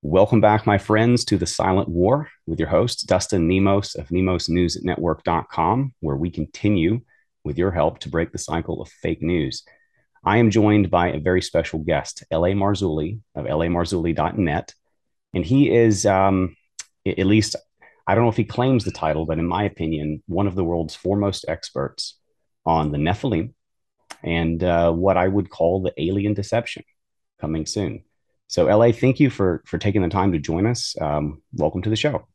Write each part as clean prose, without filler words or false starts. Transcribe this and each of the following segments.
Welcome back, my friends, to The Silent War with your host, Dustin Nemos of nemosnewsnetwork.com, where we continue, with your help, to break the cycle of fake news. I am joined by a very special guest, L.A. Marzulli of lamarzulli.net. And he is, at least, I don't know if he claims the title, but in my opinion, one of the world's foremost experts on the Nephilim and what I would call the alien deception coming soon. So, LA, thank you for taking the time to join us. Welcome to the show.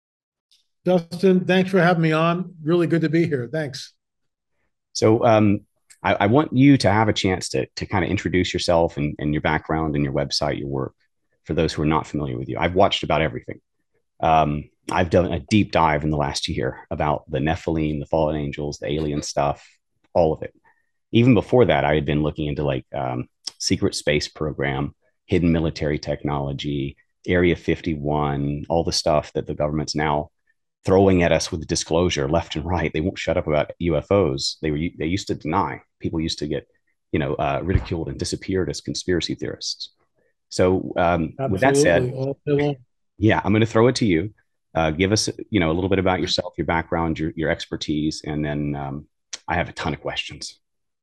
Dustin, thanks for having me on. Really good to be here. Thanks. So, I want you to have a chance to kind of introduce yourself and your background and your website, your work, for those who are not familiar with you. I've watched about everything. I've done a deep dive in the last year about the Nephilim, the fallen angels, the alien stuff, all of it. Even before that, I had been looking into secret space program, hidden military technology, Area 51, all the stuff that the government's now throwing at us with disclosure left and right. They won't shut up about UFOs. They used to deny. People used to get, ridiculed and disappeared as conspiracy theorists. So with that said, yeah, I'm going to throw it to you. Give us, a little bit about yourself, your background, your expertise, and then I have a ton of questions.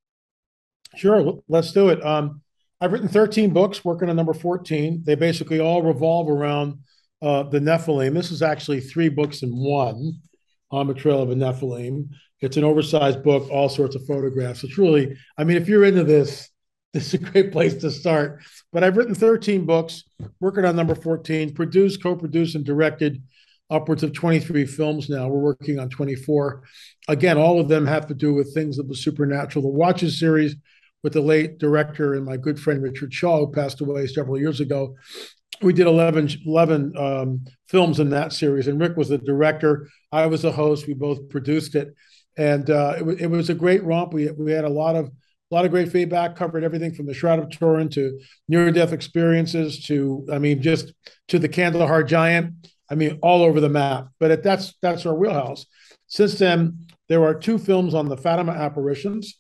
Sure, let's do it. I've written 13 books, working on number 14. They basically all revolve around the Nephilim. This is actually 3 books in one, On the Trail of a Nephilim. It's an oversized book, all sorts of photographs. It's really, if you're into this, this is a great place to start. But I've written 13 books, working on number 14, produced, co-produced, and directed upwards of 23 films now. We're working on 24. Again, all of them have to do with things of the supernatural. The Watches series with the late director and my good friend Richard Shaw, who passed away several years ago. We did 11 films in that series, and Rick was the director. I was the host. We both produced it, and it was a great romp. We had a lot of great feedback. Covered everything from the Shroud of Turin to near-death experiences to just to the Kandahar Giant. All over the map. But that's our wheelhouse. Since then, there are 2 films on the Fatima apparitions.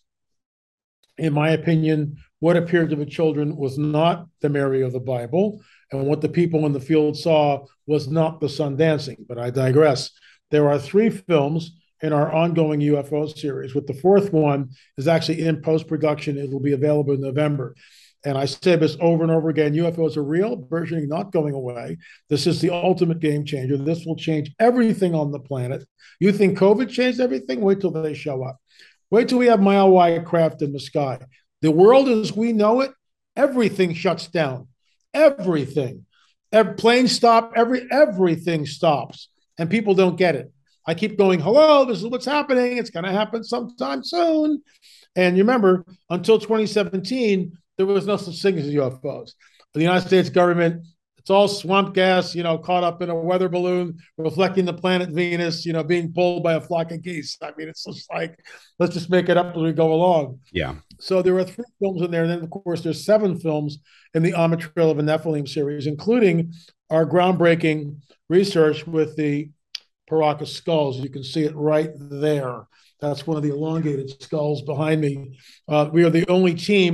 In my opinion, what appeared to the children was not the Mary of the Bible, and what the people in the field saw was not the sun dancing. But I digress. There are 3 films in our ongoing UFO series, with the 4th one is actually in post-production. It will be available in November. And I say this over and over again, UFOs are real, versioning not going away. This is the ultimate game changer. This will change everything on the planet. You think COVID changed everything? Wait till they show up. Wait till we have mile-wide craft in the sky. The world as we know it, everything shuts down. Everything. Planes stop, everything stops. And people don't get it. I keep going, hello, this is what's happening. It's going to happen sometime soon. And you remember, until 2017, there was no such thing as UFOs. The United States government, it's all swamp gas, caught up in a weather balloon, reflecting the planet Venus, being pulled by a flock of geese. It's just like, let's just make it up as we go along. Yeah. So there are 3 films in there. And then, of course, there's 7 films in the On the Trail of a Nephilim series, including our groundbreaking research with the Paracas skulls. You can see it right there. That's one of the elongated skulls behind me. We are the only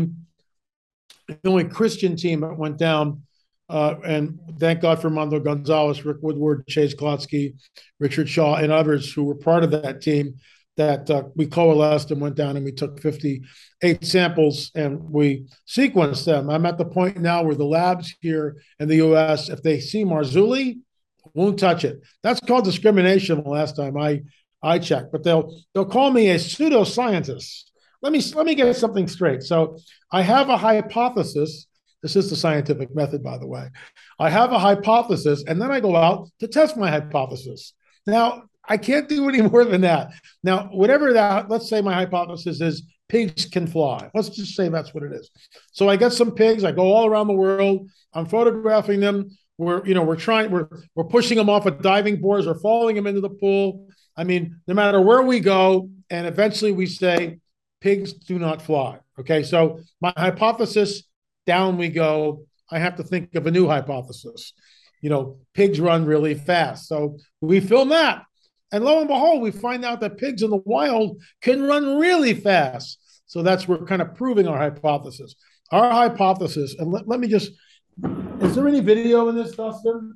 Christian team that went down. And thank God for Mando Gonzalez, Rick Woodward, Chase Klotsky, Richard Shaw, and others who were part of that team that we coalesced and went down and we took 58 samples and we sequenced them. I'm at the point now where the labs here in the U.S., if they see Marzulli, won't touch it. That's called discrimination the last time I checked. But they'll call me a pseudoscientist. Let me get something straight. So I have a hypothesis. This is the scientific method, by the way. I have a hypothesis, and then I go out to test my hypothesis. Now, I can't do any more than that. Now, whatever that, let's say my hypothesis is pigs can fly. Let's just say that's what it is. So I get some pigs. I go all around the world. I'm photographing them. We're pushing them off of diving boards or falling them into the pool. No matter where we go, and eventually we say pigs do not fly. Okay, so my hypothesis, down we go. I have to think of a new hypothesis. Pigs run really fast. So we film that. And lo and behold, we find out that pigs in the wild can run really fast. So we're kind of proving our hypothesis. Our hypothesis, and let me just Is there any video in this, Dustin?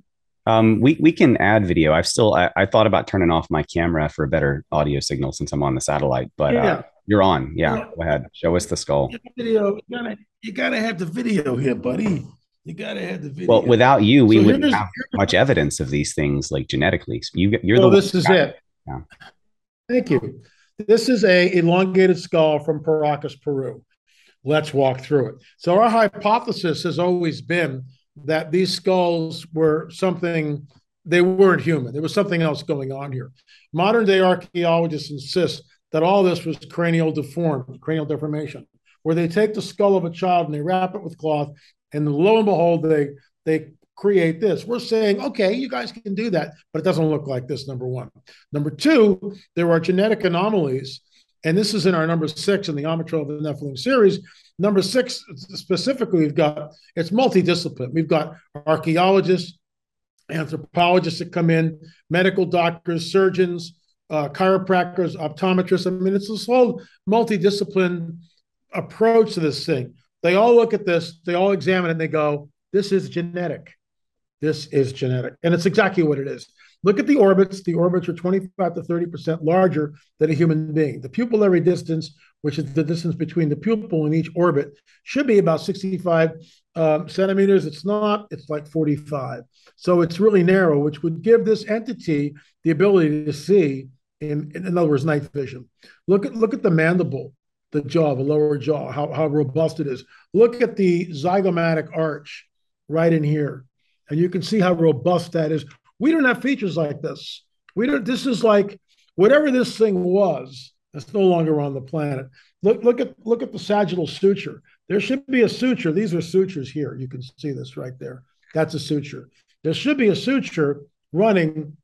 We can add video. I thought about turning off my camera for a better audio signal since I'm on the satellite, but Yeah. you're on. Yeah, Well, go ahead. Show us the skull. video. You gotta have the video here, buddy. You gotta have the Well, video. without you, we So wouldn't have much evidence of these things like genetically. So you're the well, one. this is it. Yeah. Thank you. This is a elongated skull from Paracas, Peru. Let's walk through it. So our hypothesis has always been that these skulls were something, they weren't human. There was something else going on here. Modern day archaeologists insist that all this was cranial deformation, where they take the skull of a child and they wrap it with cloth, and lo and behold, they create this. We're saying, okay, you guys can do that, but it doesn't look like this, number one. Number two, there are genetic anomalies, and this is in our number 6 in the Omnitrol of the Nephilim series. Number 6 specifically, we've got, it's multidiscipline. We've got archaeologists, anthropologists that come in, medical doctors, surgeons, chiropractors, optometrists. I mean, it's this whole multidiscipline approach to this thing. They all look at this, they all examine it, and they go, this is genetic. This is genetic. And it's exactly what it is. Look at the orbits. The orbits are 25 to 30% larger than a human being. The pupillary distance, which is the distance between the pupil and each orbit, should be about 65 centimeters. It's not, it's like 45. So it's really narrow, which would give this entity the ability to see, in other words, night vision. Look at the mandible, the jaw, the lower jaw, how robust it is. Look at the zygomatic arch right in here. And you can see how robust that is. We don't have features like this. We don't. This is like whatever this thing was. It's no longer on the planet. Look at the sagittal suture. There should be a suture. These are sutures here. You can see this right there. That's a suture. There should be a suture running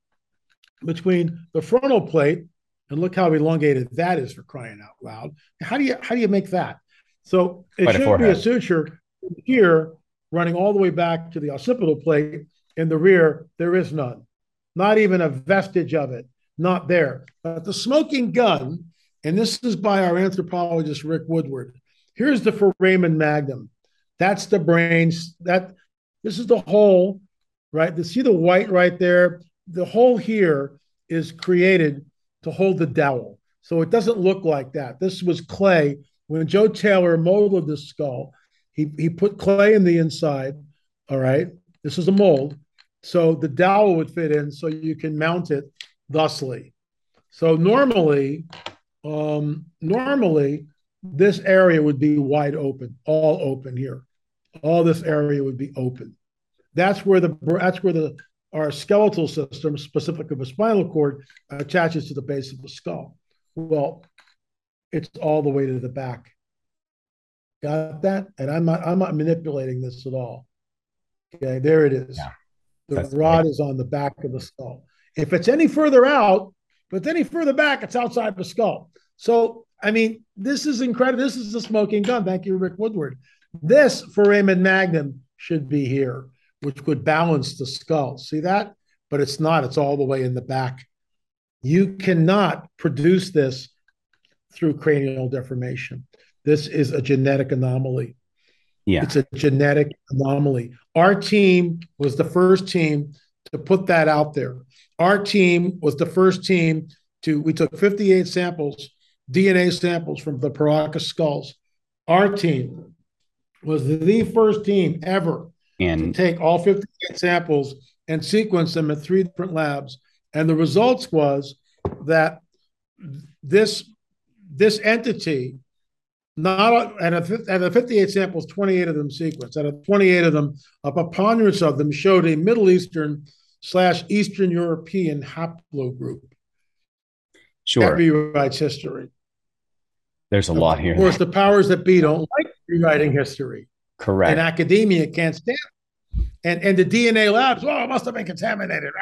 between the frontal plate, and look how elongated that is, for crying out loud. How do you make that? So it should be a suture here running all the way back to the occipital plate. In the rear, there is none, not even a vestige of it, not there. But the smoking gun, and this is by our anthropologist, Rick Woodward. Here's the foramen magnum. That's the brains. This is the hole, right? You see the white right there? The hole here is created to hold the dowel. So it doesn't look like that. This was clay. When Joe Taylor molded this skull, he put clay in the inside, all right? This is a mold. So the dowel would fit in so you can mount it thusly. So normally this area would be wide open, all open here. All this area would be open. That's where our skeletal system, specifically the spinal cord, attaches to the base of the skull. Well, it's all the way to the back. Got that? And I'm not manipulating this at all. Okay, there it is. Yeah, the rod is on the back of the skull. If it's any further out, if it's any further back, it's outside the skull. So, I mean, this is incredible. This is the smoking gun. Thank you, Rick Woodward. This foramen magnum should be here, which would balance the skull. See that? But it's not. It's all the way in the back. You cannot produce this through cranial deformation. This is a genetic anomaly. Yeah. It's a genetic anomaly. Our team was the first team to put that out there. Our team was the first team we took 58 samples, DNA samples from the Paracas skulls. Our team was the first team ever to take all 58 samples and sequence them at 3 different labs. And the results was that this entity, not out of the 58 samples, 28 of them sequenced. Out of 28 of them, a preponderance of them showed a Middle Eastern / Eastern European haplogroup. Sure. That rewrites history. There's a lot here. Of course, the powers that be don't like rewriting history. Correct. And academia can't stand it. And the DNA labs, it must have been contaminated.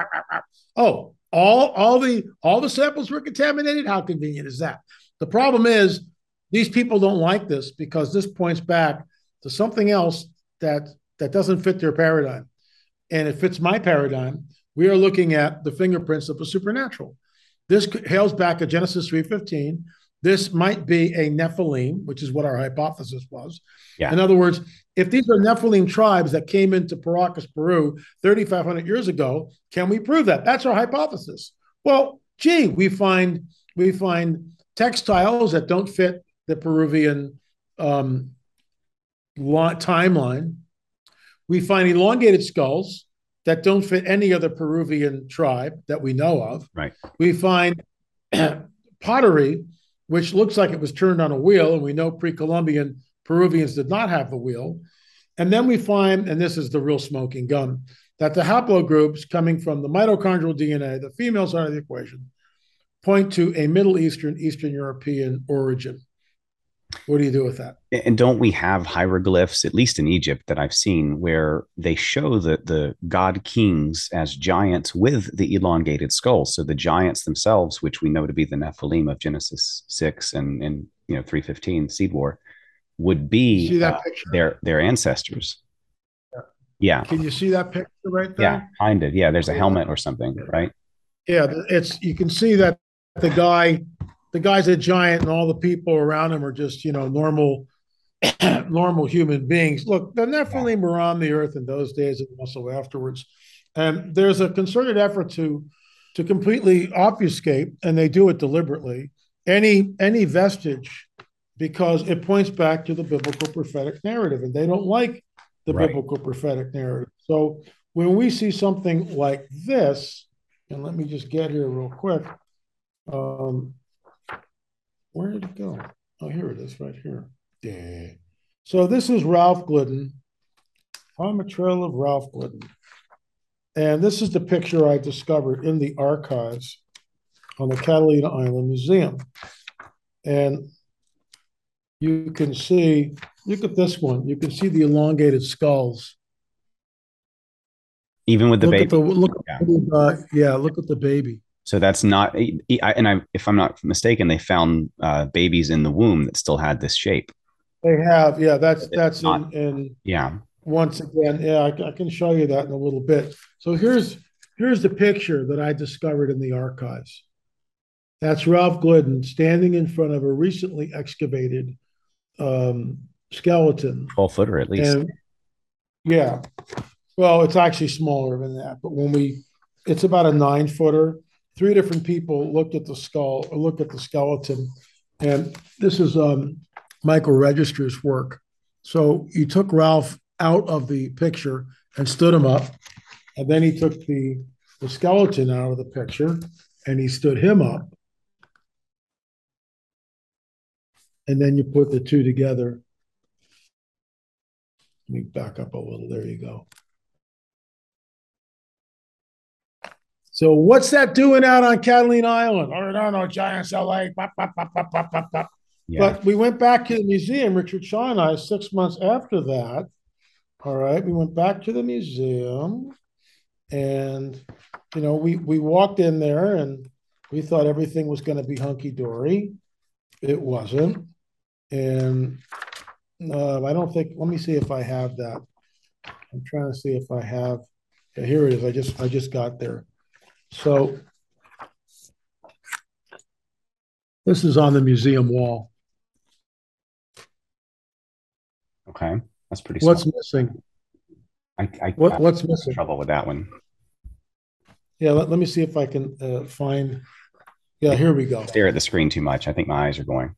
Oh, all the samples were contaminated? How convenient is that? The problem is, these people don't like this because this points back to something else that doesn't fit their paradigm. And it fits my paradigm. We are looking at the fingerprints of the supernatural. This hails back to Genesis 3:15. this might be a Nephilim, which is what our hypothesis was. Yeah. In other words, if these are Nephilim tribes that came into Paracas, Peru 3,500 years ago, can we prove that? That's our hypothesis. Well, gee, we find textiles that don't fit the Peruvian timeline. We find elongated skulls that don't fit any other Peruvian tribe that we know of. Right. We find pottery, which looks like it was turned on a wheel, and we know pre-Columbian Peruvians did not have the wheel. And then we find, and this is the real smoking gun, that the haplogroups coming from the mitochondrial DNA, the female side of the equation, point to a Middle Eastern, Eastern European origin. What do you do with that? And don't we have hieroglyphs, at least in Egypt, that I've seen, where they show the god kings as giants with the elongated skulls? So the giants themselves, which we know to be the Nephilim of Genesis 6 and 315 Seed War, would be their ancestors. Yeah. Can you see that picture right there? Yeah, kind of. Yeah, there's a helmet or something, right? Yeah, you can see that the guy's a giant, and all the people around him are just normal human beings. Look, the Nephilim were on the earth in those days and also afterwards, and there's a concerted effort to completely obfuscate, and they do it deliberately, any vestige, because it points back to the biblical prophetic narrative, and they don't like the biblical prophetic narrative. So when we see something like this, and let me just get here real quick. Where did it go? Oh, here it is, right here. Yeah. So this is Ralph Glidden. I'm a trail of Ralph Glidden. And this is the picture I discovered in the archives on the Catalina Island Museum. And you can see, look at this one. You can see the elongated skulls. Even with the baby? Look at the baby. So that's not, if I'm not mistaken, they found babies in the womb that still had this shape. They have, yeah. That's not, in yeah. Once again, yeah, I can show you that in a little bit. So here's the picture that I discovered in the archives. That's Ralph Glidden standing in front of a recently excavated skeleton. 12-footer at least. And, yeah. Well, it's actually smaller than that, but it's about a 9-footer. 3 different people looked at the skeleton, and this is Michael Register's work. So he took Ralph out of the picture and stood him up, and then he took the skeleton out of the picture and he stood him up, and then you put the two together. Let me back up a little. There you go. So what's that doing out on Catalina Island? Oh, no, Giants LA. Pop, pop, pop, pop, pop, pop, pop. Yeah. But we went back to the museum, Richard Shaw and I, 6 months after that. All right. We went back to the museum, and, we walked in there and we thought everything was going to be hunky-dory. It wasn't. And I don't think, let me see if I have that. I'm trying to see if I have, yeah, here it is. I just got there. So this is on the museum wall. Okay, that's pretty. What's missing? What's missing? Trouble with that one. Yeah, let me see if I can find. Yeah, here we go. Stare at the screen too much. I think my eyes are going.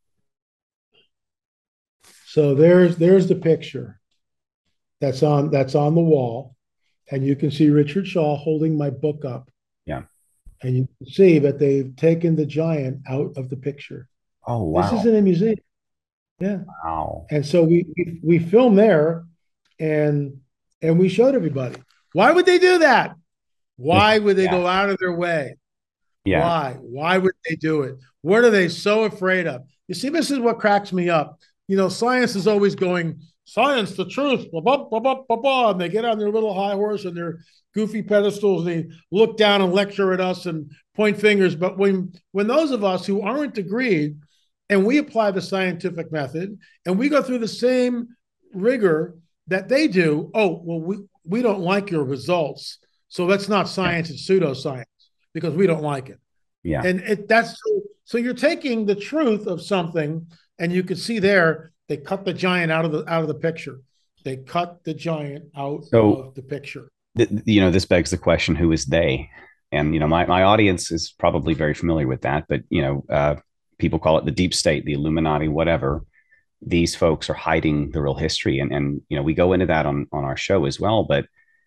So there's the picture that's on the wall, and you can see Richard Shaw holding my book up. Yeah. And you can see that they've taken the giant out of the picture. Oh, wow. This is in a museum. Yeah. Wow. And so we filmed there, and we showed everybody. Why would they do that? Why would they go out of their way? Yeah. Why would they do it? What are they so afraid of? You see, this is what cracks me up. Science is always going, science, the truth, blah, blah, blah, blah, blah, blah. And they get on their little high horse and their goofy pedestals, and they look down and lecture at us and point fingers. But when those of us who aren't agreed, and we apply the scientific method, and we go through the same rigor that they do, we don't like your results, so that's not science, it's pseudoscience, because we don't like it. Yeah. And that's So you're taking the truth of something, and you can see there they cut the giant out of the picture. They cut the giant out So, of the picture. this begs the question: who is they? And my audience is probably very familiar with that, but people call it the deep state, the Illuminati, whatever. These folks are hiding the real history, and we go into that on our show as well. But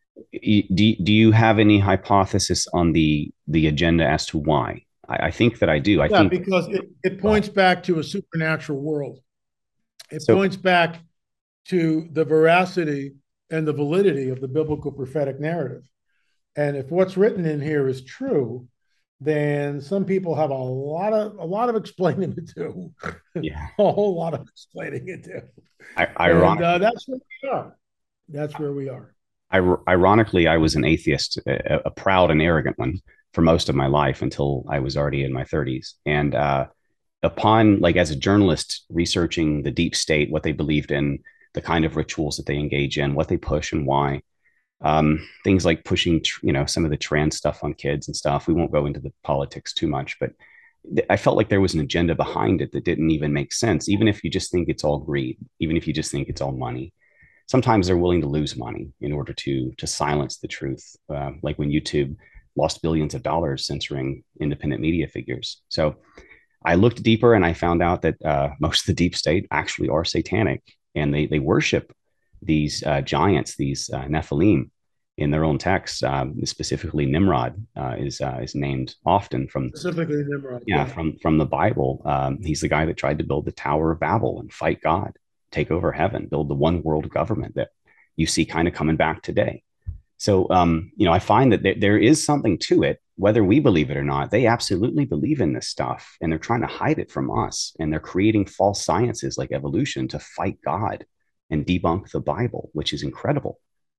do you have any hypothesis on the agenda as to why? I think that I do. I Yeah, think because it points back to a supernatural world. It so. points back to the veracity and the validity of the biblical prophetic narrative. And if what's written in here is true, then some people have a lot of explaining to do, a Yeah. whole lot of explaining to do, and Ironically, that's where we are. That's where we are. ironically, I was an atheist, a proud and arrogant one for most of my life until I was already in my 30s. And upon, like, as a journalist, researching the deep state, what they believed in, the kind of rituals that they engage in, what they push and why, things like pushing, some of the trans stuff on kids and stuff. We won't go into the politics too much, but I felt like there was an agenda behind it that didn't even make sense. Even if you just think it's all greed, even if you just think it's all money, sometimes they're willing to lose money in order to silence the truth. Like when YouTube lost billions of dollars censoring independent media figures. So I looked deeper and I found out that most of the deep state actually are satanic, and they worship these giants, these Nephilim, in their own texts. Specifically, Nimrod is named often from, Specifically Nimrod. yeah, Yeah. from the Bible. He's the guy that tried to build the Tower of Babel and fight God, take over heaven, build the one world government that you see kind of coming back today. So, I find that there is something to it, whether we believe it or not. They absolutely believe in this stuff, and they're trying to hide it from us. And they're creating false sciences like evolution to fight God and debunk the Bible, which is incredible.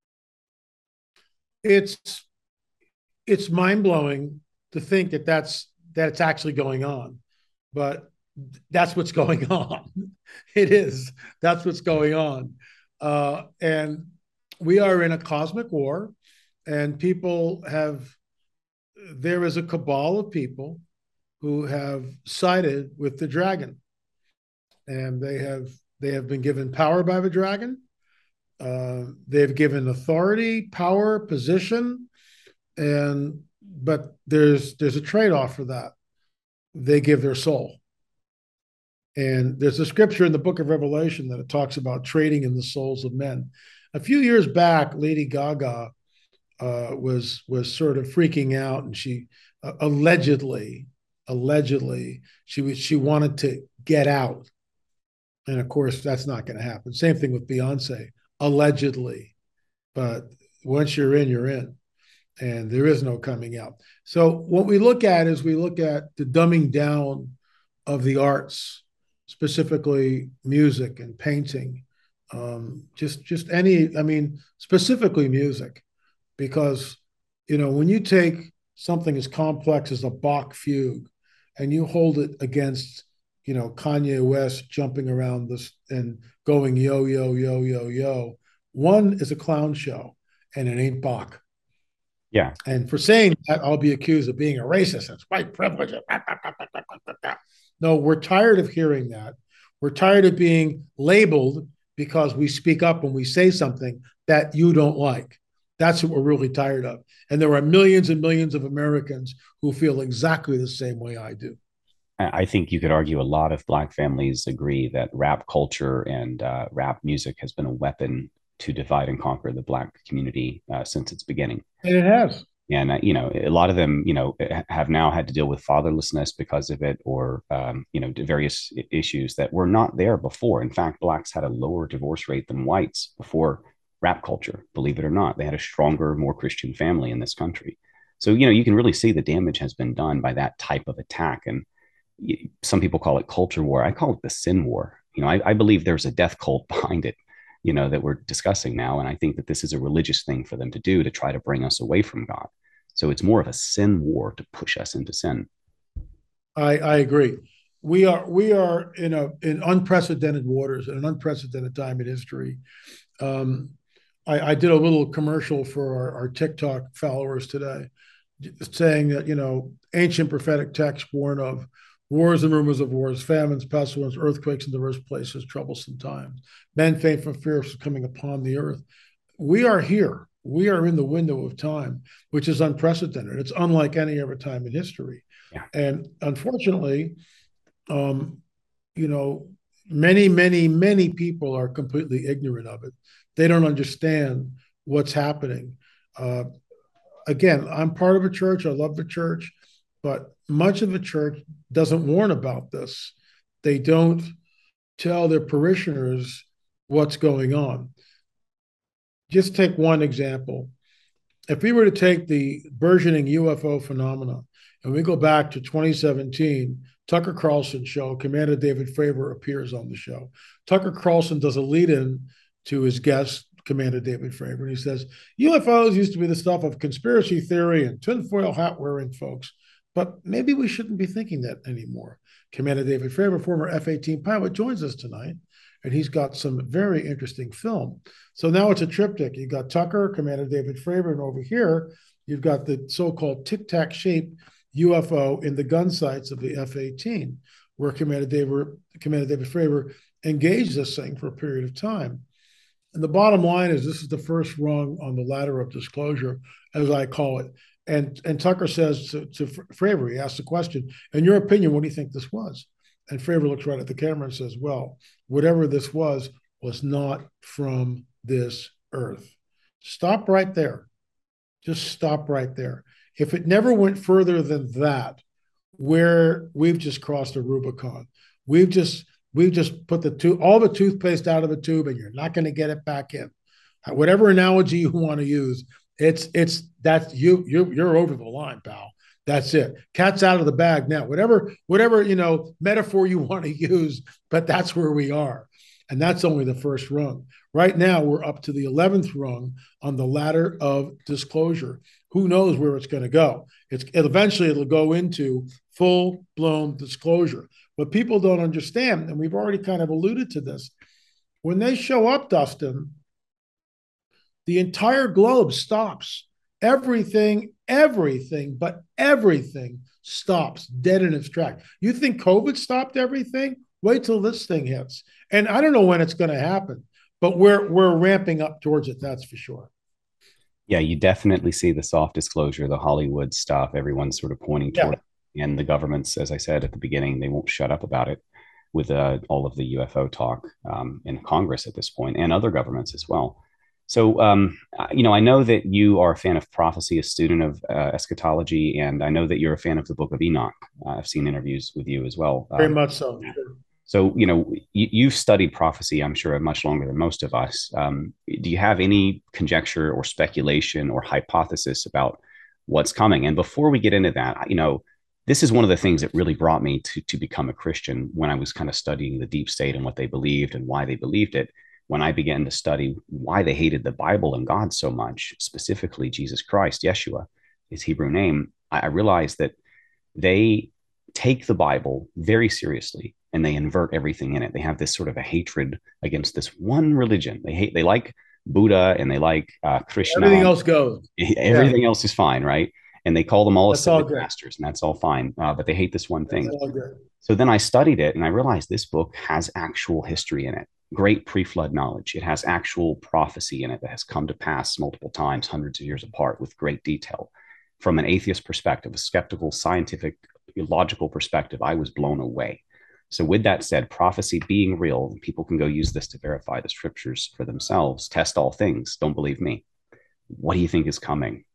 It's it's mind blowing to think that it's actually going on, but that's what's going on. It is. That's what's going on, and we are in a cosmic war, and people have. There is a cabal of people who have sided with the dragon, and they have been given power by the dragon. They've given authority, power, position, and but there's a trade-off for that. They give their soul. And there's a scripture in the book of Revelation that it talks about trading in the souls of men. A few years back, Lady Gaga was sort of freaking out, and she allegedly she wanted to get out, and of course that's not going to happen. Same thing with Beyonce, allegedly, but once you're in, and there is no coming out. So what we look at is we look at the dumbing down of the arts, specifically music and painting, just any, I mean, specifically music, because when you take something as complex as a Bach fugue and you hold it against Kanye West jumping around this and going yo yo yo yo yo, one is a clown show and it ain't Bach. Yeah. And for saying that, I'll be accused of being a racist. It's white privilege. No, we're tired of hearing that. We're tired of being labeled because we speak up when we say something that you don't like. That's what we're really tired of. And there are millions and millions of Americans who feel exactly the same way I do. I think you could argue a lot of Black families agree that rap culture and rap music has been a weapon to divide and conquer the Black community since its beginning. And it has. And a lot of them have now had to deal with fatherlessness because of it, or various issues that were not there before. In fact, Blacks had a lower divorce rate than whites before rap culture, believe it or not. They had a stronger, more Christian family in this country. So you can really see the damage has been done by that type of attack. And some people call it culture war. I call it the sin war. I believe there's a death cult behind it, that we're discussing now. And I think that this is a religious thing for them to do to try to bring us away from God. So it's more of a sin war to push us into sin. I agree. We are in unprecedented waters, in an unprecedented time in history. Um, I did a little commercial for our TikTok followers today, saying that ancient prophetic texts warn of Wars and rumors of wars, famines, pestilence, earthquakes in diverse places, troublesome times. Men faint from fear of coming upon the earth. We are here. We are in the window of time, which is unprecedented. It's unlike any other time in history. Yeah. And unfortunately, um, you know, many people are completely ignorant of it. They don't understand what's happening. Uh, Again, I'm part of a church. I love the church, but much of the church doesn't warn about this. They don't tell their parishioners what's going on. Just take one example. If we were to take the burgeoning UFO phenomena and we go back to 2017, Tucker Carlson show, Commander David Fravor appears on the show. Tucker Carlson does a lead in to his guest, Commander David Fravor, and he says, UFOs used to be the stuff of conspiracy theory and tinfoil hat wearing folks, but maybe we shouldn't be thinking that anymore. Commander David Fravor, former F 18 pilot, joins us tonight, and he's got some very interesting film. So now it's a triptych. You've got Tucker, Commander David Fravor, and over here, you've got the so-called tic-tac shaped UFO in the gun sights of the F-18, where Commander David Fravor engaged this thing for a period of time. And the bottom line is this is the first rung on the ladder of disclosure, as I call it. And Tucker says to Fravor, he asks the question, in your opinion, what do you think this was? And Fravor looks right at the camera and says, well, whatever this was not from this earth. Stop right there. Just stop right there. If it never went further than that, where we've just crossed a Rubicon, we've just put all the toothpaste out of the tube, and you're not going to get it back in. Whatever analogy you want to use, that's you're over the line, pal. That's it. Cat's out of the bag now. Whatever metaphor you want to use, but that's where we are. And that's only the first rung. Right now, we're up to the 11th rung on the ladder of disclosure. Who knows where it's going to go? Eventually it'll go into full-blown disclosure. What people don't understand, and we've already kind of alluded to this, when they show up, Dustin, the entire globe stops. Everything, but everything stops dead in its track. You think COVID stopped everything? Wait till this thing hits. And I don't know when it's going to happen, but we're ramping up towards it, that's for sure. Yeah, you definitely see the soft disclosure, the Hollywood stuff. Everyone's sort of pointing toward it. And the governments, as I said at the beginning, they won't shut up about it with all of the UFO talk in Congress at this point and other governments as well. So, I know that you are a fan of prophecy, a student of eschatology, and I know that you're a fan of the Book of Enoch. I've seen interviews with you as well. Very much so. Sure. So, you've studied prophecy, I'm sure, much longer than most of us. Do you have any conjecture or speculation or hypothesis about what's coming? And before we get into that, this is one of the things that really brought me to become a Christian when I was kind of studying the deep state and what they believed and why they believed it. When I began to study why they hated the Bible and God so much, specifically Jesus Christ, Yeshua, his Hebrew name, I realized that they take the Bible very seriously and they invert everything in it. They have this sort of a hatred against this one religion. They like Buddha and they like Krishna. Everything else goes. Everything else is fine, right? And they call them all ascended masters, and that's all fine. But they hate this one thing. So then I studied it and I realized this book has actual history in it. Great pre-flood knowledge. It has actual prophecy in it that has come to pass multiple times, hundreds of years apart, with great detail. From an atheist perspective, a skeptical, scientific, logical perspective, I was blown away. So with that said, prophecy being real, people can go use this to verify the scriptures for themselves. Test all things. Don't believe me. What do you think is coming?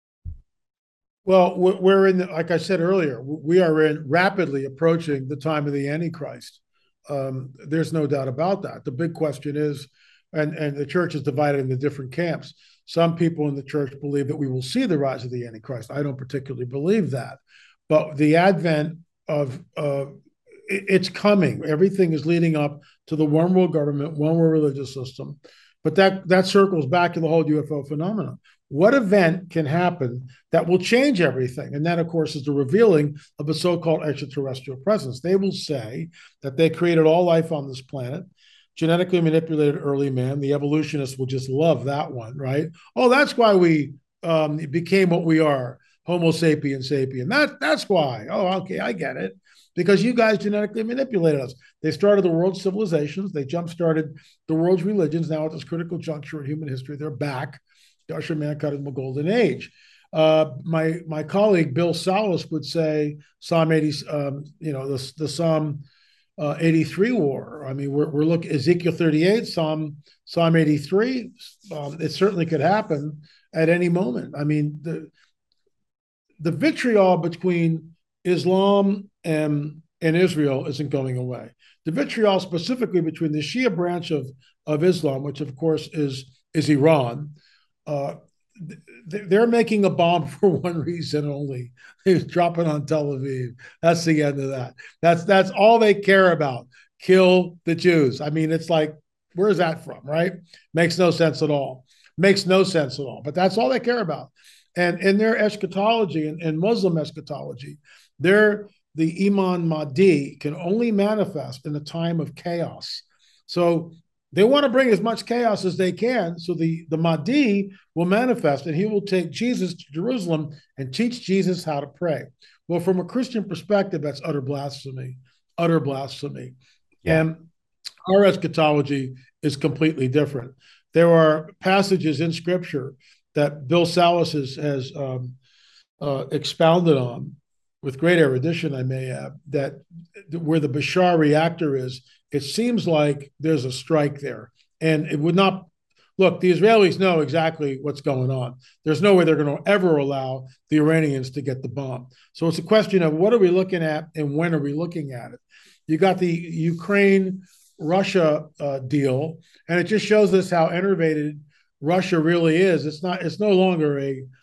Well, we're in, like I said earlier, we are rapidly approaching the time of the Antichrist. There's no doubt about that. The big question is, and the church is divided into different camps. Some people in the church believe that we will see the rise of the Antichrist. I don't particularly believe that. But the advent of it's coming. Everything is leading up to the one world government, one world religious system. But that circles back to the whole UFO phenomenon. What event can happen that will change everything? And that, of course, is the revealing of a so-called extraterrestrial presence. They will say that they created all life on this planet, genetically manipulated early man. The evolutionists will just love that one, right? Oh, that's why we became what we are. Homo sapien sapien. That's why. Oh, okay, I get it. Because you guys genetically manipulated us. They started the world's civilizations. They jump-started the world's religions. Now at this critical juncture in human history, they're back to usher mankind into the golden age. My colleague Bill Salas would say Psalm 80, the Psalm 83 war. I mean, we're looking Ezekiel 38, Psalm 83. It certainly could happen at any moment. I mean, the vitriol between Islam and Israel isn't going away. The vitriol specifically between the Shia branch of Islam, which of course is Iran, uh, they're making a bomb for one reason only. They drop it on Tel Aviv. That's the end of that. That's all they care about. Kill the Jews. I mean, it's like, where's that from, right? Makes no sense at all. Makes no sense at all. But that's all they care about. And in their eschatology and Muslim eschatology, the Imam Mahdi can only manifest in a time of chaos. So they want to bring as much chaos as they can. So the Mahdi will manifest and he will take Jesus to Jerusalem and teach Jesus how to pray. Well, from a Christian perspective, that's utter blasphemy, utter blasphemy. Yeah. And our eschatology is completely different. There are passages in Scripture that Bill Salas has expounded on with great erudition, I may add, that where the Bashar reactor is, it seems like there's a strike there. And it would not look, the Israelis know exactly what's going on. There's no way they're going to ever allow the Iranians to get the bomb. So it's a question of what are we looking at and when are we looking at it? You got the Ukraine Russia deal, and it just shows us how enervated Russia really is. It's no longer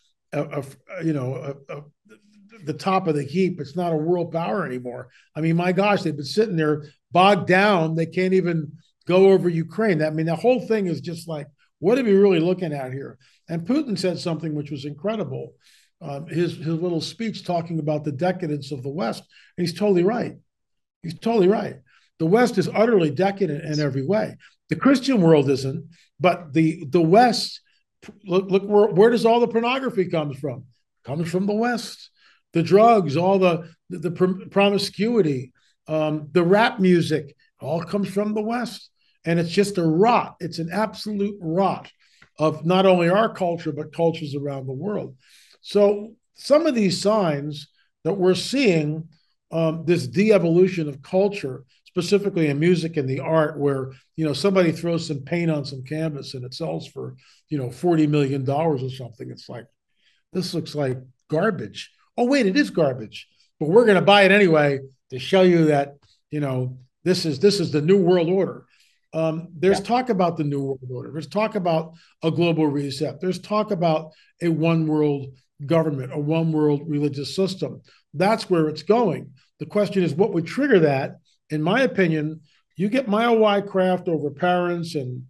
the top of the heap. It's not a world power anymore. I mean, my gosh, they've been sitting there bogged down. They can't even go over Ukraine. The whole thing is just like, what are we really looking at here? And Putin said something which was incredible. His little speech talking about the decadence of the West. And he's totally right. He's totally right. The West is utterly decadent in every way. The Christian world isn't, but the West, look where does all the pornography comes from? Comes from the West. The drugs, all the promiscuity, the rap music, all comes from the West. And it's just a rot. It's an absolute rot of not only our culture, but cultures around the world. So some of these signs that we're seeing, this de-evolution of culture, specifically in music and the art, where somebody throws some paint on some canvas and it sells for $40 million or something. It's like, this looks like garbage. Oh wait, it is garbage, but we're going to buy it anyway to show you that this is the new world order. There's talk about the new world order. There's talk about a global reset. There's talk about a one world government, a one world religious system. That's where it's going. The question is, what would trigger that? In my opinion, you get Mile Wide Craft over Paris and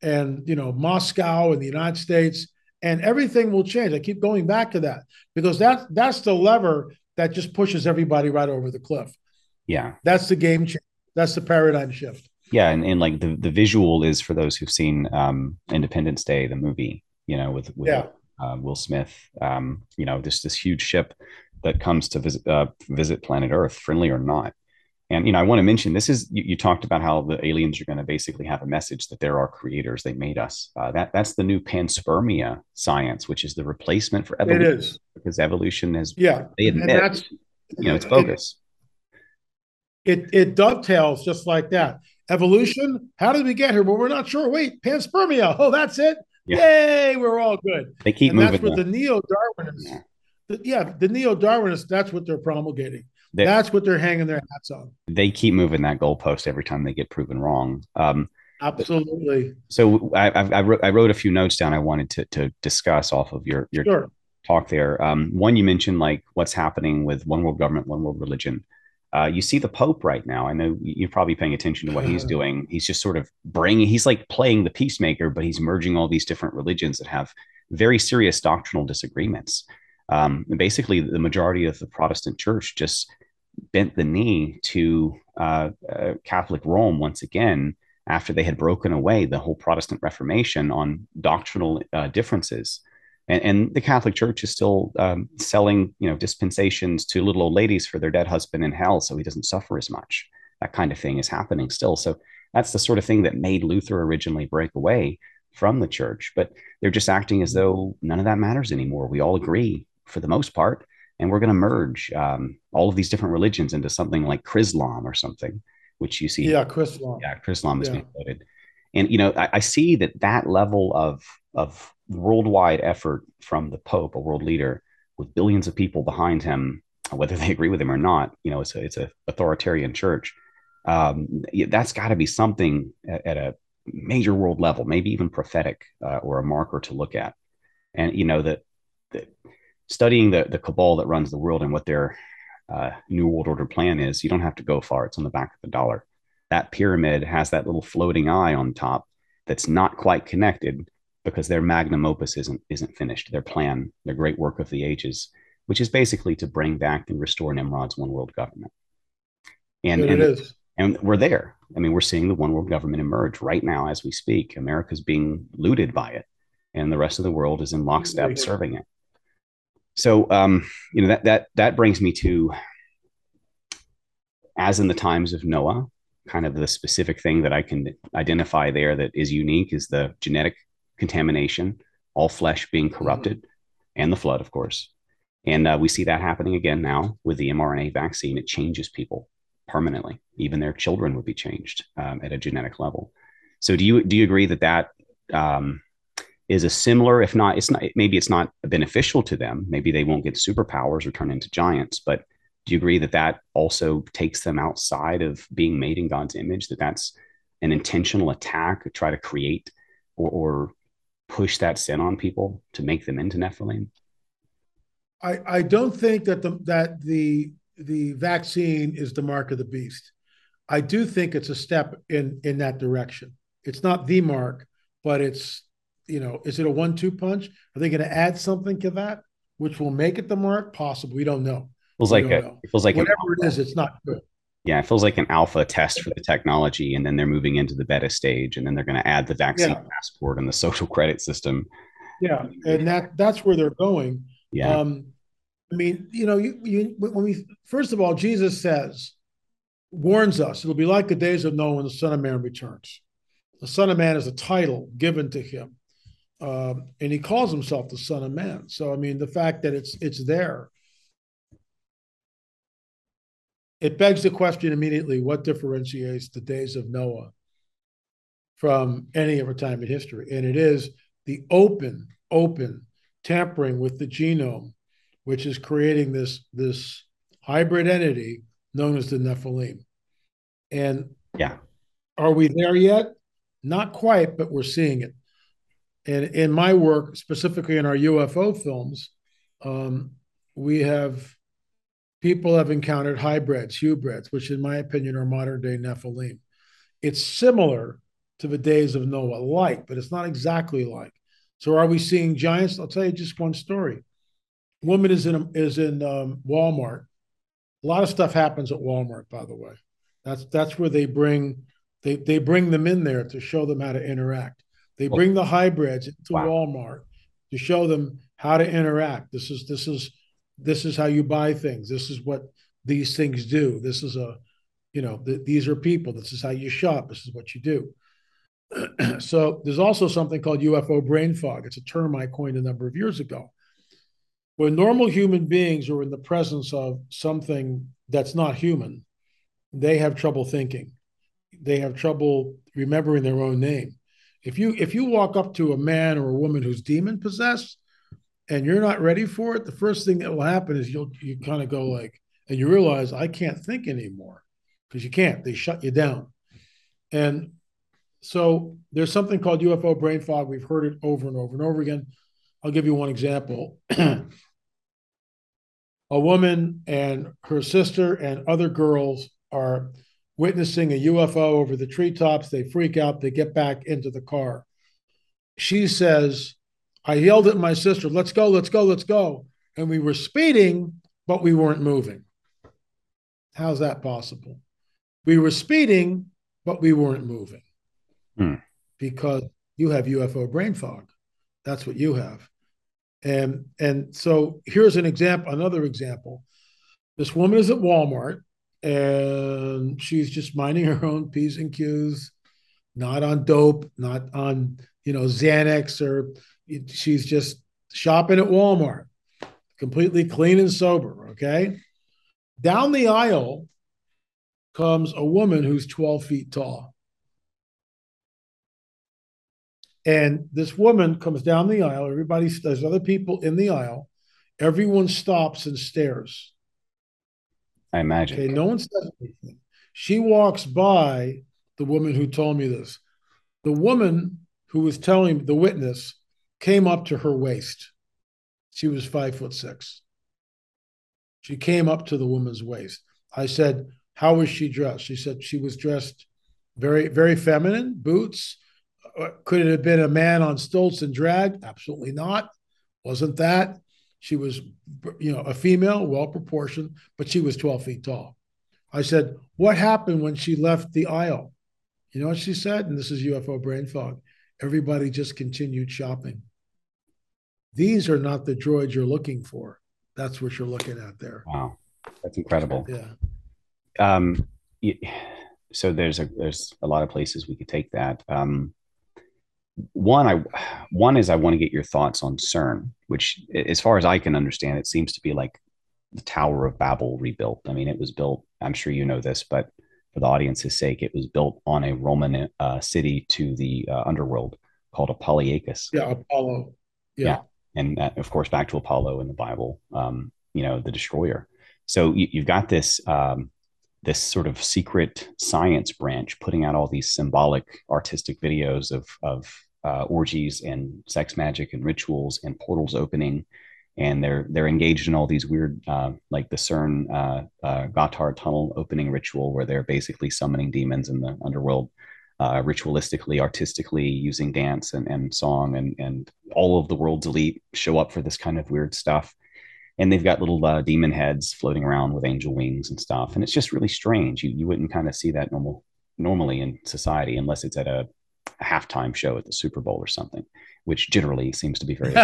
Moscow and the United States, and everything will change. I keep going back to that because that's the lever that just pushes everybody right over the cliff. Yeah, that's the game change. That's the paradigm shift. Yeah, and like the visual is, for those who've seen Independence Day, the movie, with Will Smith, this huge ship that comes to visit planet Earth, friendly or not. And I want to mention, this is you talked about how the aliens are going to basically have a message that they're our creators, they made us. That's the new panspermia science, which is the replacement for evolution. It is, because evolution has they admit and that's it's bogus. It dovetails just like that. Evolution, how did we get here? Well, we're not sure. Wait, panspermia. Oh, that's it. Yeah. Yay, we're all good. They keep moving. That's what the neo-Darwinists. The neo-Darwinists. That's what they're promulgating. That's what they're hanging their hats on. They keep moving that goalpost every time they get proven wrong. Absolutely. So I wrote a few notes down I wanted to discuss off of your sure. talk there. One, you mentioned like what's happening with one world government, one world religion. You see the Pope right now. I know you're probably paying attention to what he's doing. He's just sort of he's like playing the peacemaker, but he's merging all these different religions that have very serious doctrinal disagreements. And basically, the majority of the Protestant church just bent the knee to Catholic Rome once again after they had broken away the whole Protestant Reformation on doctrinal differences. And the Catholic Church is still selling, dispensations to little old ladies for their dead husband in hell, so he doesn't suffer as much. That kind of thing is happening still. So that's the sort of thing that made Luther originally break away from the church. But they're just acting as though none of that matters anymore. We all agree for the most part, and we're going to merge all of these different religions into something like Chrislam or something, which you see. Yeah, Chris Long. Yeah, Chrislam is Yeah. being quoted. And I see that level of worldwide effort from the Pope, a world leader with billions of people behind him, whether they agree with him or not. It's a authoritarian church. That's got to be something at a major world level, maybe even prophetic, or a marker to look at. And that studying the cabal that runs the world and what their new world order plan is, you don't have to go far. It's on the back of the dollar. That pyramid has that little floating eye on top that's not quite connected because their magnum opus isn't finished. Their plan, their great work of the ages, which is basically to bring back and restore Nimrod's one world government. And But it and is. and we're there. I mean, we're seeing the one world government emerge right now as we speak. America's being looted by it, and the rest of the world is in lockstep serving it. So, that brings me to, as in the times of Noah, kind of the specific thing that I can identify there that is unique is the genetic contamination, all flesh being corrupted, and the flood, of course. And we see that happening again now with the mRNA vaccine. It changes people permanently. Even their children would be changed at a genetic level. So do you agree that is a similar, if not, maybe it's not beneficial to them. Maybe they won't get superpowers or turn into giants, but do you agree that also takes them outside of being made in God's image, that's an intentional attack to try to create or push that sin on people to make them into Nephilim? I don't think that the vaccine is the mark of the beast. I do think it's a step in that direction. It's not the mark, but it's, is it a 1-2 punch? Are they going to add something to that, which will make it the mark? Possibly. We don't know. We don't know. It feels like Whatever it is, it's not good. Yeah, it feels like an alpha test for the technology, and then they're moving into the beta stage, and then they're going to add the vaccine Yeah. passport and the social credit system. Yeah. And that's where they're going. Yeah. I mean, when we, first of all, Jesus warns us, it'll be like the days of Noah when the Son of Man returns. The Son of Man is a title given to him. And he calls himself the Son of Man. So, I mean, the fact that it's there, it begs the question immediately, what differentiates the days of Noah from any other time in history? And it is the open tampering with the genome, which is creating this hybrid entity known as the Nephilim. And yeah, are we there yet? Not quite, but we're seeing it. And in my work, specifically in our UFO films, people have encountered hybrids, which in my opinion are modern day Nephilim. It's similar to the days of Noah, but it's not exactly like. So are we seeing giants? I'll tell you just one story. Woman is in Walmart. A lot of stuff happens at Walmart, by the way. That's where they bring them in there to show them how to interact. They bring the hybrids into Walmart to show them how to interact. This is how you buy things. This is what these things do. This is these are people. This is how you shop. This is what you do. So there's also something called UFO brain fog. It's a term I coined a number of years ago. When normal human beings are in the presence of something that's not human, they have trouble thinking. They have trouble remembering their own name. If you walk up to a man or a woman who's demon possessed and you're not ready for it, the first thing that will happen is you kind of go like, and you realize I can't think anymore because you can't. They shut you down. And so there's something called UFO brain fog. We've heard it over and over and over again. I'll give you one example. A woman and her sister and other girls are witnessing a UFO over the treetops. They freak out. They get back into the car. She says, I yelled at my sister, let's go, let's go, let's go. And we were speeding, but we weren't moving. How's that possible? We were speeding, but we weren't moving. Because you have UFO brain fog. That's what you have. And so here's an example, another example. This woman is at Walmart and she's just minding her own P's and Q's, not on dope, not on, Xanax, or she's just shopping at Walmart, completely clean and sober. Okay. Down the aisle comes a woman who's 12 feet tall. And this woman comes down the aisle. There's other people in the aisle. Everyone stops and stares. I imagine. Okay. No one says anything. She walks by the woman who told me this. The woman who was telling the witness came up to her waist. She was 5'6". She came up to the woman's waist. I said, "How was she dressed?" She said she was dressed very, very feminine, boots. Could it have been a man on stilts and drag? Absolutely not. Wasn't that. She was, a female, well proportioned, but she was 12 feet tall. I said, "What happened when she left the aisle?" You know what she said? And this is UFO brain fog. Everybody just continued shopping. These are not the droids you're looking for. That's what you're looking at there. Wow, that's incredible. Yeah. Um, so there's a lot of places we could take that. One is I want to get your thoughts on CERN, which, as far as I can understand, it seems to be like the Tower of Babel rebuilt. I mean, it was built. I'm sure you know this, but for the audience's sake, it was built on a Roman city to the underworld called Apollonius. Yeah, Apollo. Yeah, Yeah. and of course, back to Apollo in the Bible, the destroyer. So you've got this sort of secret science branch putting out all these symbolic artistic videos of orgies and sex magic and rituals and portals opening, and they're engaged in all these weird like the CERN Gotthard tunnel opening ritual, where they're basically summoning demons in the underworld, ritualistically, artistically, using dance and song, and all of the world's elite show up for this kind of weird stuff. And they've got little demon heads floating around with angel wings and stuff, and it's just really strange. You wouldn't kind of see that normally in society unless it's at a halftime show at the Super Bowl or something, which generally seems to be very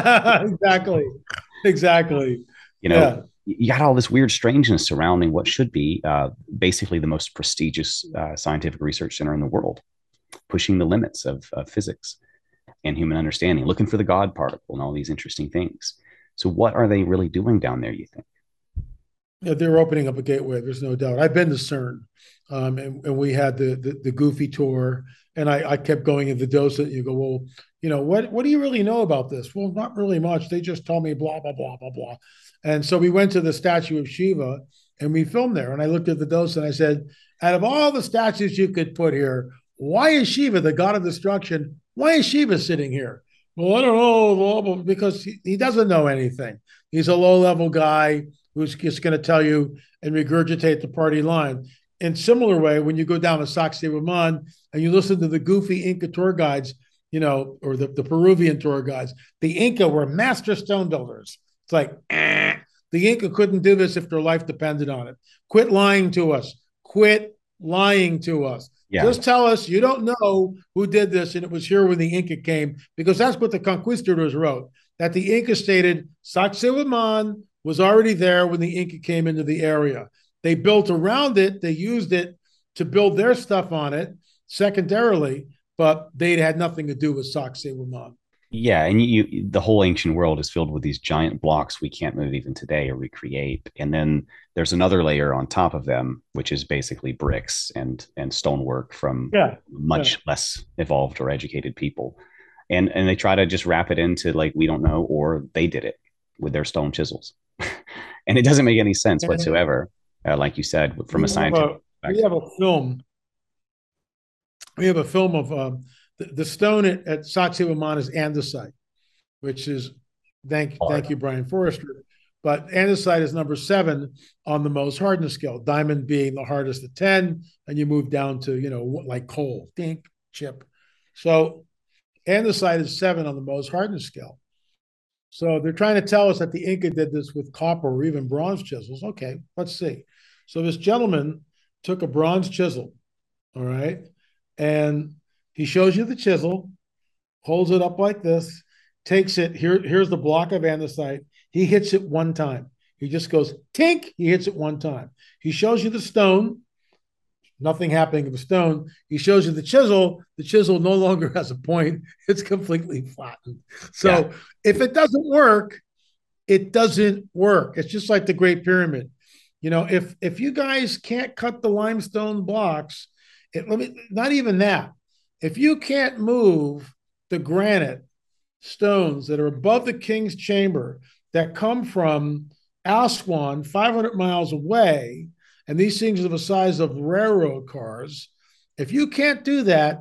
exactly. Yeah. You got all this weird strangeness surrounding what should be basically the most prestigious scientific research center in the world, pushing the limits of physics and human understanding, looking for the God particle and all these interesting things. So what are they really doing down there, you think? Yeah, they're opening up a gateway. There's no doubt. I've been to CERN, and we had the Goofy tour, and I kept going in the docent. You go, well, what do you really know about this? Well, not really much. They just told me blah blah blah blah blah. And so we went to the statue of Shiva, and we filmed there. And I looked at the docent. I said, out of all the statues you could put here, why is Shiva the god of destruction? Why is Shiva sitting here? Well, I don't know, because he doesn't know anything. He's a low-level guy who's just going to tell you and regurgitate the party line. In similar way, when you go down to Sacsayhuaman and you listen to the goofy Inca tour guides, or the Peruvian tour guides, the Inca were master stone builders. It's like, the Inca couldn't do this if their life depended on it. Quit lying to us. Quit lying to us. Yeah. Just tell us you don't know who did this and it was here when the Inca came, because that's what the conquistadors wrote, that the Inca stated Sacsayhuaman was already there when the Inca came into the area. They built around it. They used it to build their stuff on it secondarily, but they had nothing to do with Sacsayhuaman. Yeah, and the whole ancient world is filled with these giant blocks we can't move even today or recreate. And then there's another layer on top of them, which is basically bricks and stonework from much less evolved or educated people. And they try to just wrap it into like, we don't know, or they did it with their stone chisels. And it doesn't make any sense whatsoever. Like you said, from a scientific perspective. We have a film of the stone at Sacsayhuaman is andesite, which is thank you, Brian Forrester. But andesite is number 7 on the Mohs hardness scale. Diamond being the hardest at 10, and you move down to like coal, dink, chip. So andesite is 7 on the Mohs hardness scale. So they're trying to tell us that the Inca did this with copper or even bronze chisels. Okay, let's see. So this gentleman took a bronze chisel, all right, and he shows you the chisel, holds it up like this, takes it. Here's the block of andesite. He hits it one time. He just goes tink. He hits it one time. He shows you the stone. Nothing happening to the stone. He shows you the chisel. The chisel no longer has a point. It's completely flattened. So Yeah. if it doesn't work, it doesn't work. It's just like the Great Pyramid. If you guys can't cut the limestone blocks, not even that. If you can't move the granite stones that are above the king's chamber that come from Aswan, 500 miles away, and these things are the size of railroad cars. If you can't do that,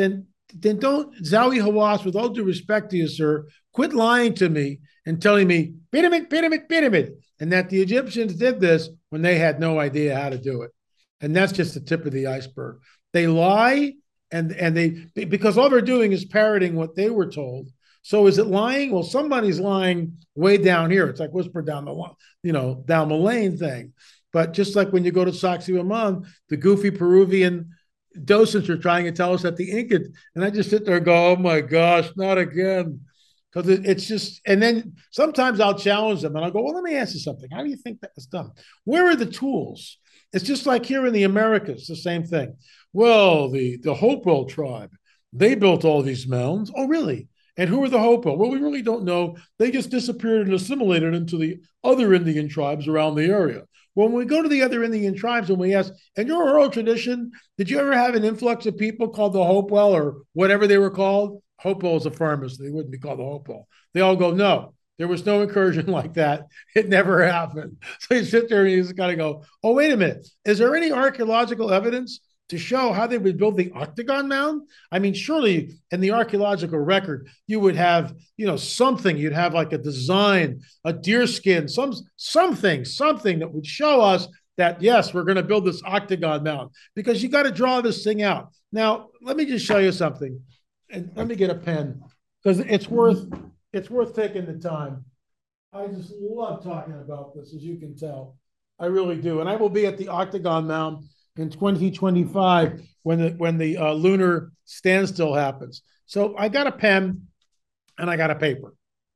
then don't, Zawi Hawass, with all due respect to you, sir, quit lying to me and telling me pyramid, pyramid, pyramid, and that the Egyptians did this when they had no idea how to do it. And that's just the tip of the iceberg. They lie, and because all they're doing is parroting what they were told. So is it lying? Well, somebody's lying way down here. It's like whisper down down the lane thing. But just like when you go to Sacsayhuaman, the goofy Peruvian docents are trying to tell us that the Inca, and I just sit there and go, oh my gosh, not again. Because it's just, and then sometimes I'll challenge them and I'll go, well, let me ask you something. How do you think that was done? Where are the tools? It's just like here in the Americas, the same thing. Well, the Hopewell tribe, they built all these mounds. Oh, really? And who are the Hopewell? Well, we really don't know. They just disappeared and assimilated into the other Indian tribes around the area. When we go to the other Indian tribes and we ask, in your oral tradition, did you ever have an influx of people called the Hopewell or whatever they were called? Hopewell is a farmer, so they wouldn't be called the Hopewell. They all go, no, there was no incursion like that. It never happened. So you sit there and you just got to go, oh, wait a minute. Is there any archaeological evidence to show how they would build the octagon mound? I mean, surely in the archaeological record, you would have, something. You'd have like a design, a deer skin, something that would show us that, yes, we're going to build this octagon mound, because you got to draw this thing out. Now, let me just show you something, and let me get a pen, because it's worth taking the time. I just love talking about this, as you can tell. I really do. And I will be at the octagon mound in 2025 when the lunar standstill happens. So I got a pen and I got a paper.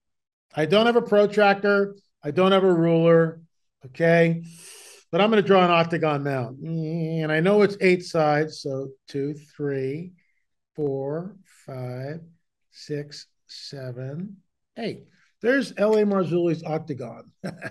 I don't have a protractor. I don't have a ruler. Okay. But I'm going to draw an octagon mound. And I know it's 8 sides. So 2, 3, 4, 5, 6, 7, 8. There's L.A. Marzulli's octagon.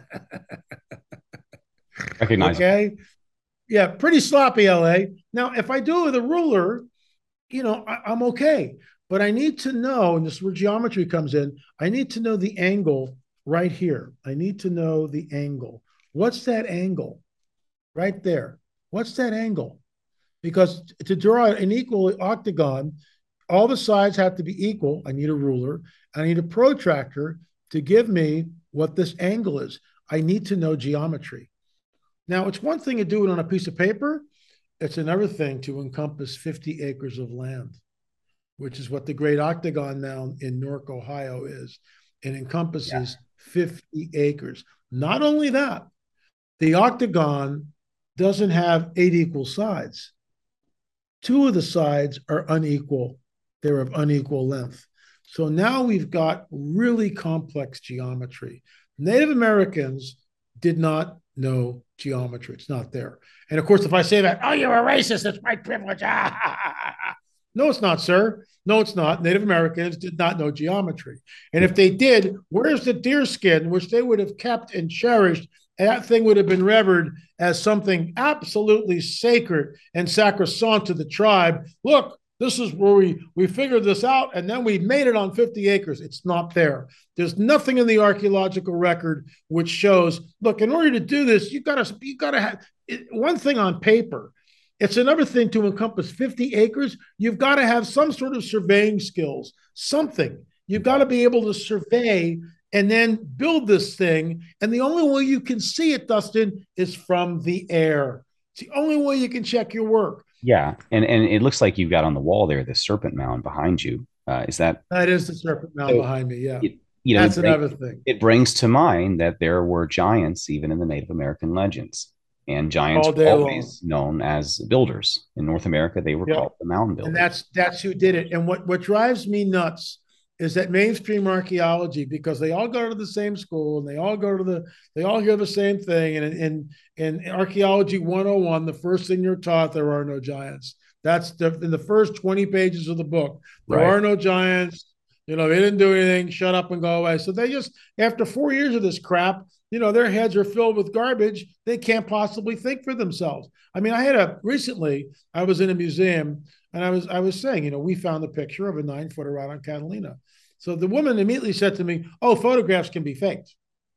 Recognize. Okay. Yeah, pretty sloppy, LA. Now, if I do it with a ruler, I'm okay. But I need to know, and this is where geometry comes in, I need to know the angle right here. I need to know the angle. What's that angle? Right there. What's that angle? Because to draw an equal octagon, all the sides have to be equal. I need a ruler. I need a protractor to give me what this angle is. I need to know geometry. Now, it's one thing to do it on a piece of paper. It's another thing to encompass 50 acres of land, which is what the Great Octagon Mound in Newark, Ohio is. It encompasses 50 acres. Not only that, the octagon doesn't have 8 equal sides. 2 of the sides are unequal. They're of unequal length. So now we've got really complex geometry. Native Americans did not know geometry. It's not there. And of course, if I say that, oh, you're a racist, it's white privilege. No, it's not, sir. No, it's not. Native Americans did not know geometry. And if they did, where's the deer skin, which they would have kept and cherished? And that thing would have been revered as something absolutely sacred and sacrosanct to the tribe. Look, this is where we figured this out, and then we made it on 50 acres. It's not there. There's nothing in the archaeological record which shows, look, in order to do this, you gotta have one thing on paper. It's another thing to encompass 50 acres. You've got to have some sort of surveying skills, something. You've got to be able to survey and then build this thing. And the only way you can see it, Dustin, is from the air. It's the only way you can check your work. Yeah, and it looks like you've got on the wall there the serpent mound behind you. Is that? That is the serpent mound behind me. Yeah, that's another thing. It brings to mind that there were giants even in the Native American legends, and giants were always known as builders. In North America, they were called the mound builders. And that's who did it. And what drives me nuts is that mainstream archaeology, because they all go to the same school and they all hear the same thing. And in archaeology 101, the first thing you're taught, there are no giants. That's in the first 20 pages of the book. There Right. are no giants. They didn't do anything. Shut up and go away. So they just, after 4 years of this crap, their heads are filled with garbage. They can't possibly think for themselves. I mean, recently, I was in a museum and I was saying, we found a picture of a 9-footer out on Catalina. So the woman immediately said to me, "Oh, photographs can be faked."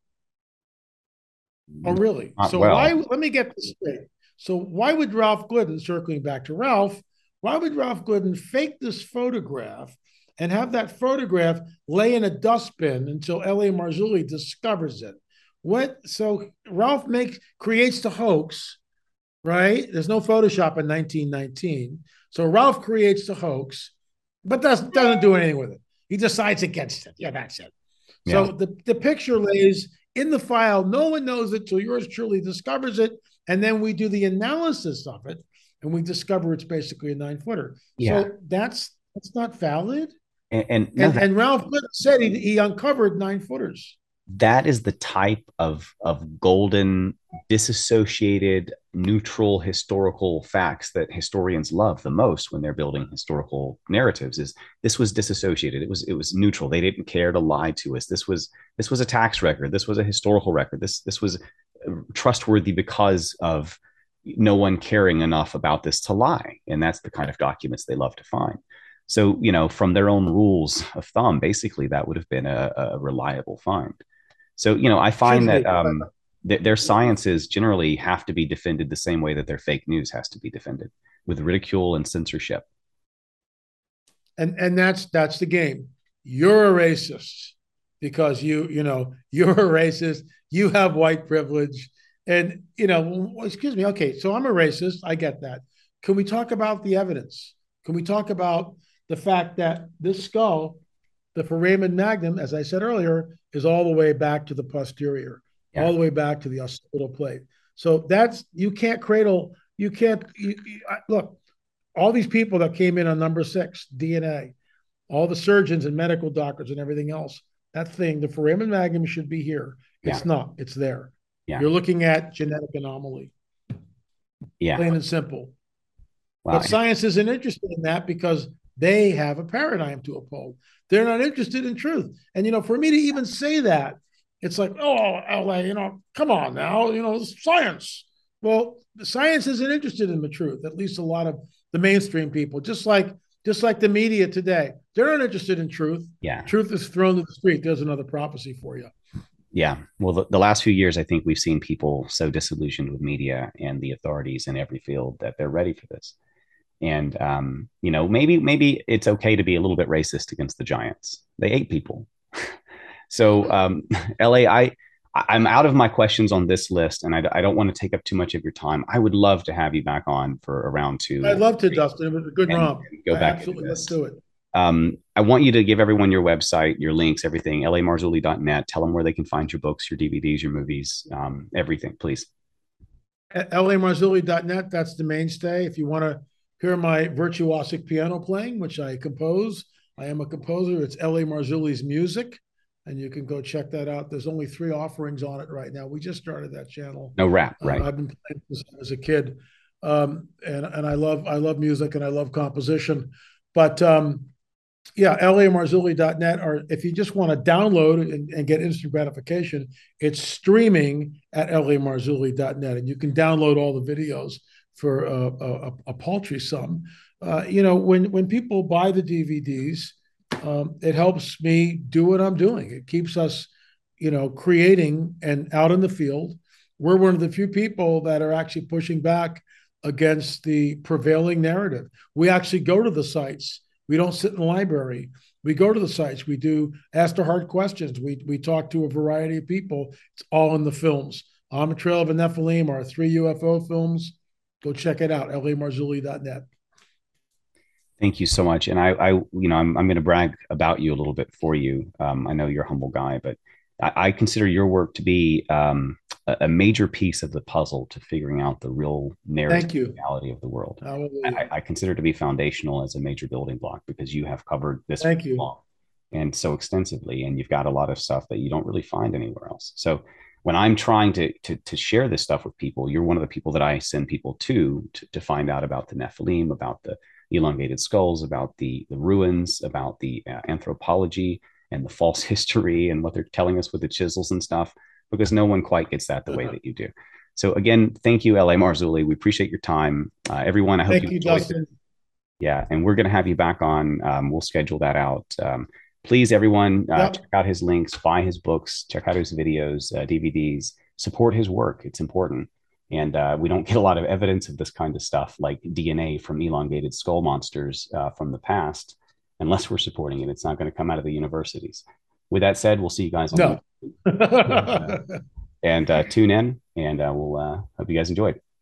Oh, really? Not So why? well. Let me get this straight. So why would Ralph Glidden, circling back to Ralph, why would Ralph Glidden fake this photograph and have that photograph lay in a dustbin until L.A. Marzulli discovers it? What? So Ralph creates the hoax, right? There's no Photoshop in 1919. So Ralph creates the hoax, but doesn't do anything with it. He decides against it. Yeah, that's it. Yeah. So the picture lays in the file. No one knows it till yours truly discovers it. And then we do the analysis of it and we discover it's basically a 9-footer. Yeah. So that's not valid. And no, And Ralph Glidden said he uncovered 9-footers. that is the type of golden, disassociated, neutral historical facts that historians love the most when they're building historical narratives. Is this was disassociated? It was neutral. They didn't care to lie to us. This was a tax record. This was a historical record. This was trustworthy because of no one caring enough about this to lie. And that's the kind of documents they love to find. So, from their own rules of thumb, basically that would have been a reliable find. So, I find Should that be. their sciences generally have to be defended the same way that their fake news has to be defended, with ridicule and censorship. And that's the game. You're a racist because you're a racist. You have white privilege, and excuse me. Okay, so I'm a racist. I get that. Can we talk about the evidence? Can we talk about the fact that this skull, the foramen magnum, as I said earlier, is all the way back to the posterior, Yeah. all the way back to the occipital plate. So you can't cradle. You can't look. All these people that came in on number 6 DNA, all the surgeons and medical doctors and everything else, that thing, the foramen magnum should be here. Yeah. It's not. It's there. Yeah. You're looking at genetic anomaly, Yeah. plain and simple. Wow. But science isn't interested in that because they have a paradigm to uphold. They're not interested in truth. And for me to even say that, it's like, oh, LA, come on now, science. Well, the science isn't interested in the truth. At least a lot of the mainstream people, just like the media today, they're not interested in truth. Yeah. Truth is thrown to the street. There's another prophecy for you. Yeah. Well, the last few years, I think we've seen people so disillusioned with media and the authorities in every field that they're ready for this. And maybe it's okay to be a little bit racist against the Giants. They ate people. So LA, I'm out of my questions on this list, and I don't want to take up too much of your time. I would love to have you back on for a round 2. I'd love to, Dustin. It was a good romp. Go back Absolutely. into this. Let's do it. I want you to give everyone your website, your links, everything, lamarzulli.net. Tell them where they can find your books, your DVDs, your movies, everything, please. lamarzulli.net, that's the mainstay. If you want to hear my virtuosic piano playing, which I compose, I am a composer. It's L.A. Marzulli's Music, and you can go check that out. There's only 3 offerings on it right now. We just started that channel. No rap, right? I've been playing this as a kid, and I love music and I love composition. But yeah, lamarzulli.net, or if you just want to download and get instant gratification, it's streaming at lamarzulli.net, and you can download all the videos for a paltry sum. When people buy the DVDs, it helps me do what I'm doing. It keeps us, creating and out in the field. We're one of the few people that are actually pushing back against the prevailing narrative. We actually go to the sites. We don't sit in the library. We go to the sites. We do ask the hard questions. We talk to a variety of people. It's all in the films. On the Trail of a Nephilim, our 3 UFO films. Go check it out, lamarzulli.net. Thank you so much. And I'm going to brag about you a little bit for you. I know you're a humble guy, but I consider your work to be a major piece of the puzzle to figuring out the real narrative reality of the world. I consider it to be foundational as a major building block because you have covered this. Thank you. Long. and so extensively, and you've got a lot of stuff that you don't really find anywhere else. So when I'm trying to share this stuff with people, you're one of the people that I send people to find out about the Nephilim, about the elongated skulls, about the ruins, about the anthropology and the false history and what they're telling us with the chisels and stuff, because no one quite gets that the way that you do. So again, thank you, L.A. Marzulli. We appreciate your time. Everyone, I hope you Thank you, enjoyed it. Dustin. Yeah, and we're going to have you back on. We'll schedule that out. Please, everyone, Yep. check out his links, buy his books, check out his videos, DVDs, support his work. It's important. And we don't get a lot of evidence of this kind of stuff like DNA from elongated skull monsters from the past unless we're supporting it. It's not going to come out of the universities. With that said, we'll see you guys on No. and tune in, and we'll hope you guys enjoyed.